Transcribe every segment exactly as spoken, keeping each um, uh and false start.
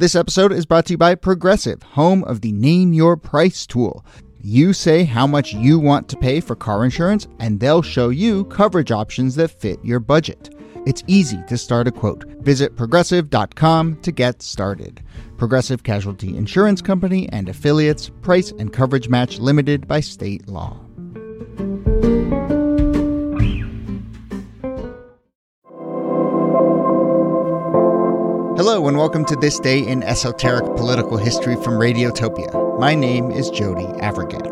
This episode is brought to you by Progressive, home of the Name Your Price tool. You say how much you want to pay for car insurance, and they'll show you coverage options that fit your budget. It's easy to start a quote. Visit progressive dot com to get started. Progressive Casualty Insurance Company and Affiliates. Price and coverage match limited by state law. Hello and welcome to This Day in Esoteric Political History from Radiotopia. My name is Jody Avirgan.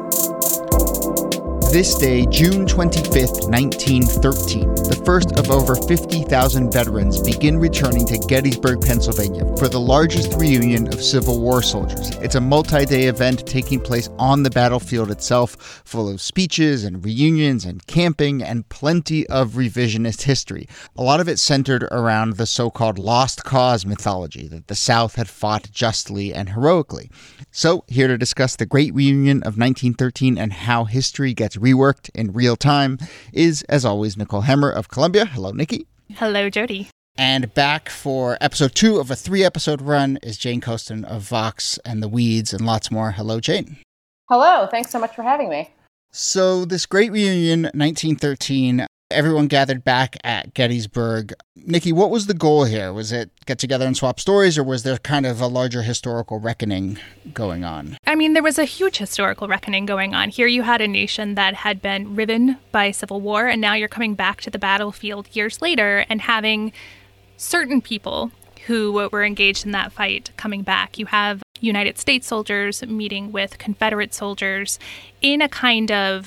This day, June twenty-fifth, nineteen thirteen, the first of over fifty thousand veterans begin returning to Gettysburg, Pennsylvania for the largest reunion of Civil War soldiers. It's a multi-day event taking place on the battlefield itself, full of speeches and reunions and camping and plenty of revisionist history. A lot of it centered around the so-called Lost Cause mythology that the South had fought justly and heroically. So, here to discuss the Great Reunion of nineteen thirteen and how history gets reworked in real time is, as always, Nicole Hemmer of Columbia. Hello, Nikki. Hello, Jody. And back for episode two of a three-episode run is Jane Coaston of Vox and the Weeds and lots more. Hello, Jane. Hello. Thanks so much for having me. So this Great Reunion, nineteen thirteen, everyone gathered back at Gettysburg. Nikki, what was the goal here? Was it get together and swap stories, or was there kind of a larger historical reckoning going on? I mean, there was a huge historical reckoning going on. Here you had a nation that had been riven by civil war, and now you're coming back to the battlefield years later and having certain people who were engaged in that fight coming back. You have United States soldiers meeting with Confederate soldiers in a kind of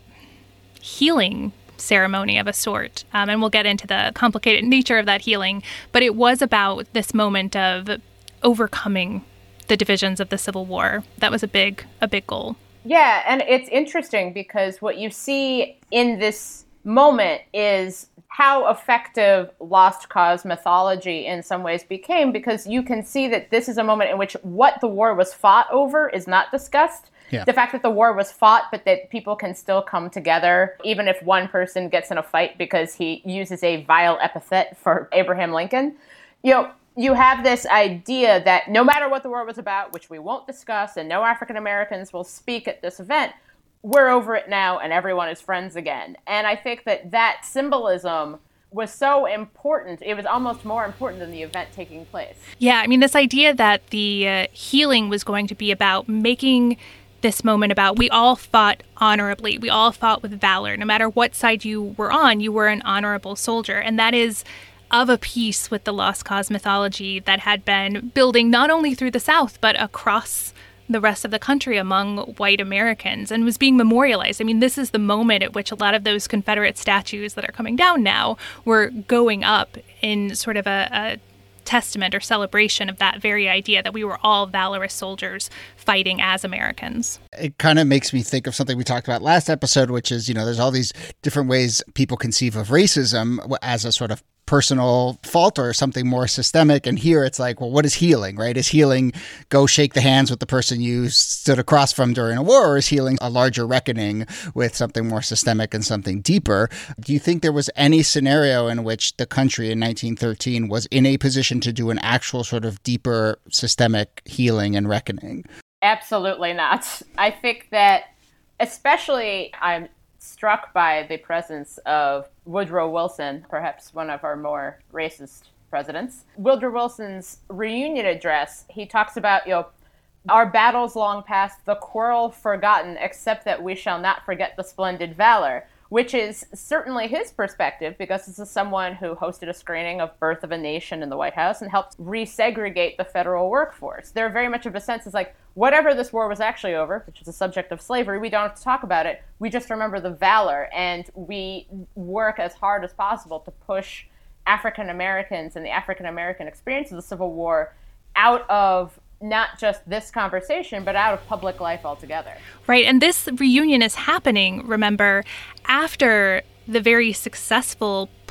healing ceremony of a sort. Um, and we'll get into the complicated nature of that healing. But it was about this moment of overcoming the divisions of the Civil War. That was a big, a big goal. Yeah, and it's interesting because what you see in this moment is how effective Lost Cause mythology in some ways became, because you can see that this is a moment in which what the war was fought over is not discussed. Yeah. The fact that the war was fought, but that people can still come together, even if one person gets in a fight because he uses a vile epithet for Abraham Lincoln. You know, you have this idea that no matter what the war was about, which we won't discuss, and no African Americans will speak at this event, we're over it now and everyone is friends again. And I think that that symbolism was so important. It was almost more important than the event taking place. Yeah, I mean, this idea that the uh, healing was going to be about making this moment about we all fought honorably. We all fought with valor. No matter what side you were on, you were an honorable soldier. And that is of a piece with the Lost Cause mythology that had been building not only through the South, but across the rest of the country among white Americans and was being memorialized. I mean, this is the moment at which a lot of those Confederate statues that are coming down now were going up in sort of a, a testament or celebration of that very idea that we were all valorous soldiers fighting as Americans. It kind of makes me think of something we talked about last episode, which is, you know, there's all these different ways people conceive of racism as a sort of personal fault or something more systemic. And here it's like, well, what is healing, right? Is healing go shake the hands with the person you stood across from during a war, or is healing a larger reckoning with something more systemic and something deeper? Do you think there was any scenario in which the country in nineteen thirteen was in a position to do an actual sort of deeper systemic healing and reckoning? Absolutely not. I think that especially I'm struck by the presence of Woodrow Wilson, perhaps one of our more racist presidents. Woodrow Wilson's reunion address, he talks about, you know, our battles long past, the quarrel forgotten, except that we shall not forget the splendid valor, which is certainly his perspective, because this is someone who hosted a screening of Birth of a Nation in the White House and helped resegregate the federal workforce. They're very much of a sense is like, whatever this war was actually over, which is the subject of slavery, we don't have to talk about it. We just remember the valor, and we work as hard as possible to push African Americans and the African American experience of the Civil War out of not just this conversation, but out of public life altogether. Right. And this reunion is happening, remember, after the very successful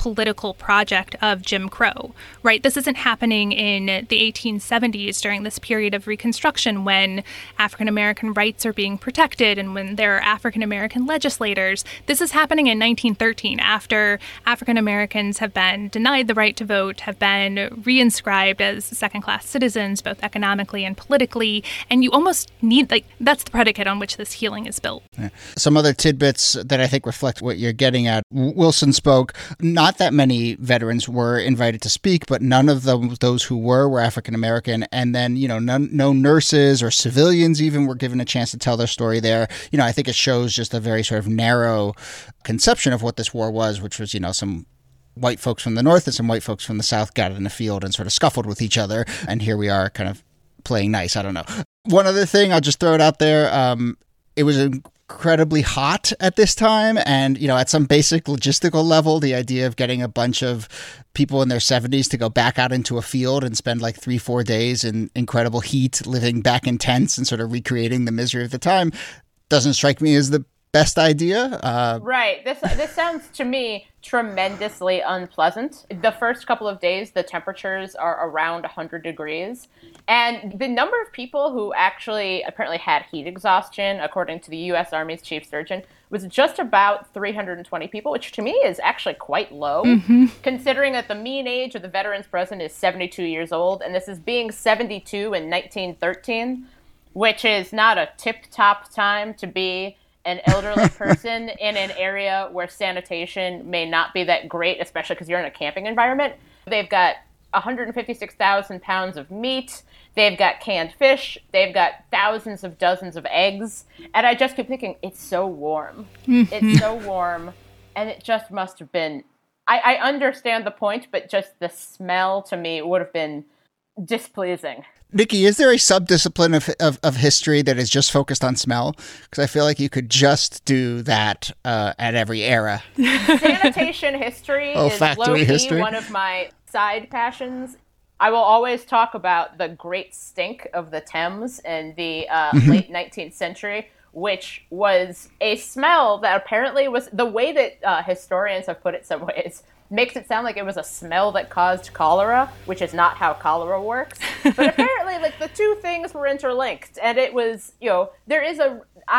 political project of Jim Crow, right? This isn't happening in the eighteen seventies during this period of Reconstruction when African American rights are being protected and when there are African American legislators. This is happening in nineteen thirteen after African Americans have been denied the right to vote, have been reinscribed as second-class citizens, both economically and politically. And you almost need, like, that's the predicate on which this healing is built. Yeah. Some other tidbits that I think reflect what you're getting at. Wilson spoke. Not that many veterans were invited to speak, but none of them, those who were, were African American. And then, you know, none, no nurses or civilians even were given a chance to tell their story there. You know, I think it shows just a very sort of narrow conception of what this war was, which was, you know, some white folks from the North and some white folks from the South got in the field and sort of scuffled with each other. And here we are kind of playing nice. I don't know. One other thing, I'll just throw it out there. Um, it was incredibly hot at this time. And, you know, at some basic logistical level, the idea of getting a bunch of people in their seventies to go back out into a field and spend like three, four days in incredible heat, living back in tents and sort of recreating the misery of the time doesn't strike me as the best idea. Uh, right. This this sounds to me tremendously unpleasant. The first couple of days, the temperatures are around one hundred degrees. And the number of people who actually apparently had heat exhaustion, according to the U S Army's chief surgeon, was just about three hundred twenty people, which to me is actually quite low, mm-hmm. considering that the mean age of the veterans present is seventy-two years old, and this is being seventy-two in nineteen thirteen, which is not a tip-top time to be an elderly person in an area where sanitation may not be that great, especially because you're in a camping environment. They've got one hundred fifty-six thousand pounds of meat. They've got canned fish. They've got thousands of dozens of eggs. And I just keep thinking, it's so warm. Mm-hmm. It's so warm. And it just must have been, I, I understand the point, but just the smell to me would have been displeasing. Nikki, is there a sub-discipline of, of, of history that is just focused on smell? Because I feel like you could just do that uh, at every era. Sanitation history is low-key history. One of my side passions. I will always talk about the great stink of the Thames in the uh, mm-hmm. late nineteenth century, which was a smell that apparently was, the way that uh, historians have put it some ways, makes it sound like it was a smell that caused cholera, which is not how cholera works. But apparently, like, the two things were interlinked, and it was, you know, there is a,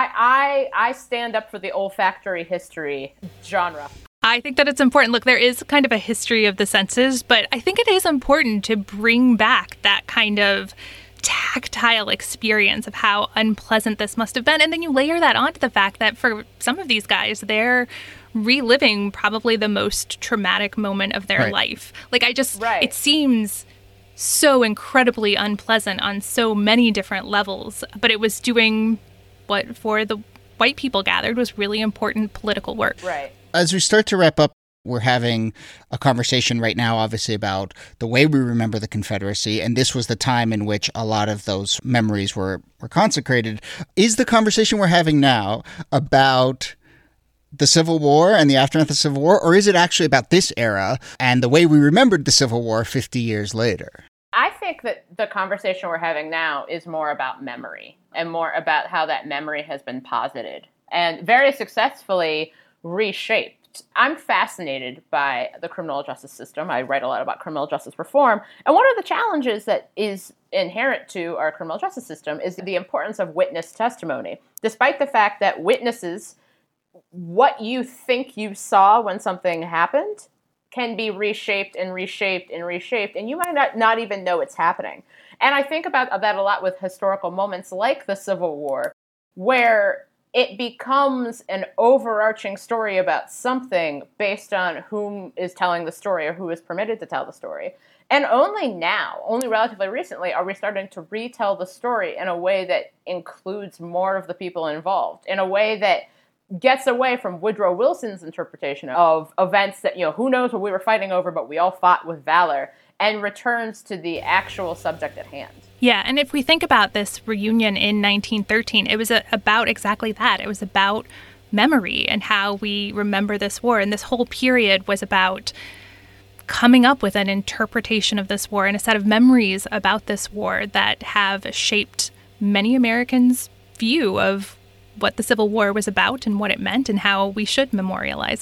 I, I, I stand up for the olfactory history genre. I think that it's important. Look, there is kind of a history of the senses, but I think it is important to bring back that kind of tactile experience of how unpleasant this must have been. And then you layer that onto the fact that for some of these guys, they're reliving probably the most traumatic moment of their right. life. Like, I just, right. it seems so incredibly unpleasant on so many different levels, but it was doing what for the white people gathered was really important political work. Right. As we start to wrap up, we're having a conversation right now, obviously, about the way we remember the Confederacy, and this was the time in which a lot of those memories were, were consecrated. Is the conversation we're having now about the Civil War and the aftermath of the Civil War, or is it actually about this era and the way we remembered the Civil War fifty years later? I think that the conversation we're having now is more about memory and more about how that memory has been posited and very successfully reshaped. I'm fascinated by the criminal justice system. I write a lot about criminal justice reform. And one of the challenges that is inherent to our criminal justice system is the importance of witness testimony. Despite the fact that witnesses, what you think you saw when something happened, can be reshaped and reshaped and reshaped, and you might not, not even know it's happening. And I think about that a lot with historical moments like the Civil War, where it becomes an overarching story about something based on whom is telling the story or who is permitted to tell the story. And only now, only relatively recently, are we starting to retell the story in a way that includes more of the people involved, in a way that gets away from Woodrow Wilson's interpretation of events that, you know, who knows what we were fighting over, but we all fought with valor, and returns to the actual subject at hand. Yeah, and if we think about this reunion in nineteen thirteen, it was a, about exactly that. It was about memory and how we remember this war. And this whole period was about coming up with an interpretation of this war and a set of memories about this war that have shaped many Americans' view of what the Civil War was about and what it meant and how we should memorialize it.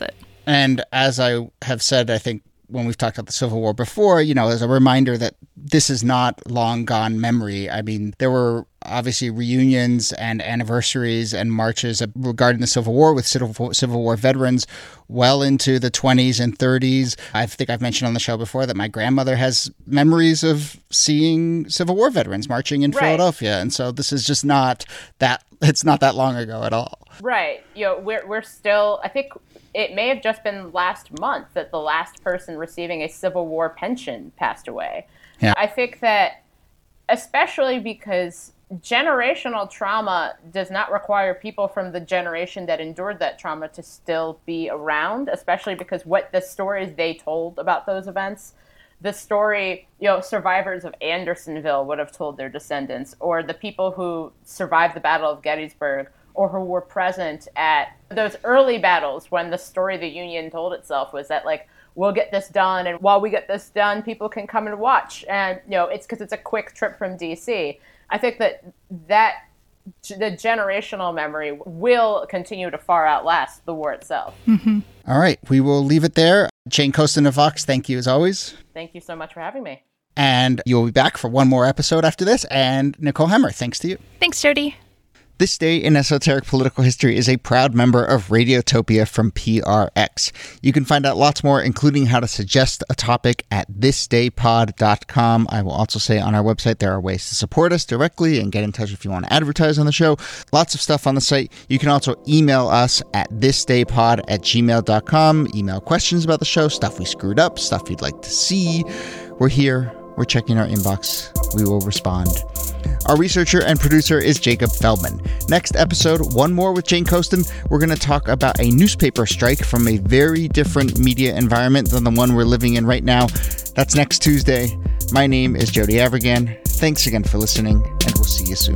And as I have said, I think when we've talked about the Civil War before, you know, as a reminder that this is not long gone memory. I mean, there were obviously reunions and anniversaries and marches regarding the Civil War with Civil Civil War veterans well into the twenties and thirties. I think I've mentioned on the show before that my grandmother has memories of seeing Civil War veterans marching in right. Philadelphia. And so this is just not that, it's not that long ago at all. Right. You know, we're, we're still, I think it may have just been last month that the last person receiving a Civil War pension passed away. Yeah. I think that especially because generational trauma does not require people from the generation that endured that trauma to still be around, especially because what the stories they told about those events, the story, you know, survivors of Andersonville would have told their descendants, or the people who survived the Battle of Gettysburg, or who were present at those early battles when the story of the Union told itself was that, like, we'll get this done, and while we get this done, people can come and watch. And, you know, it's because it's a quick trip from D C. I think that that the generational memory will continue to far outlast the war itself. Mm-hmm. All right, we will leave it there. Jane Coaston of Vox, thank you as always. Thank you so much for having me. And you'll be back for one more episode after this. And Nicole Hemmer, thanks to you. Thanks, Jody. This Day in Esoteric Political History is a proud member of Radiotopia from P R X. You can find out lots more, including how to suggest a topic at this day pod dot com. I will also say on our website there are ways to support us directly and get in touch if you want to advertise on the show. Lots of stuff on the site. You can also email us at this day pod at gmail dot com. Email questions about the show, stuff we screwed up, stuff you'd like to see. We're here. We're checking our inbox. We will respond. Our researcher and producer is Jacob Feldman. Next episode, one more with Jane Coaston. We're going to talk about a newspaper strike from a very different media environment than the one we're living in right now. That's next Tuesday. My name is Jody Avirgan. Thanks again for listening, and we'll see you soon.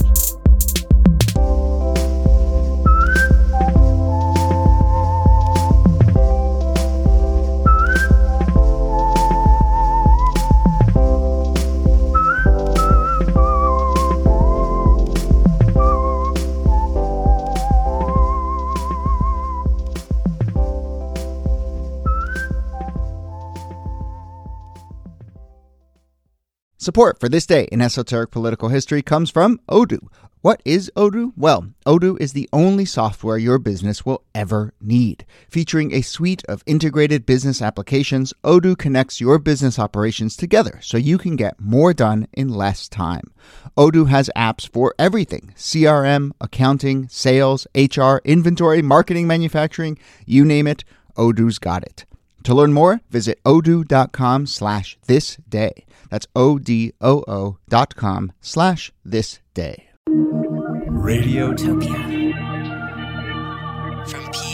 Support for This Day in Esoteric Political History comes from Odoo. What is Odoo? Well, Odoo is the only software your business will ever need. Featuring a suite of integrated business applications, Odoo connects your business operations together so you can get more done in less time. Odoo has apps for everything: C R M, accounting, sales, H R, inventory, marketing, manufacturing, you name it, Odoo's got it. To learn more, visit odoo.com slash this day. That's O-D-O-O dot com slash this day. Radiotopia from P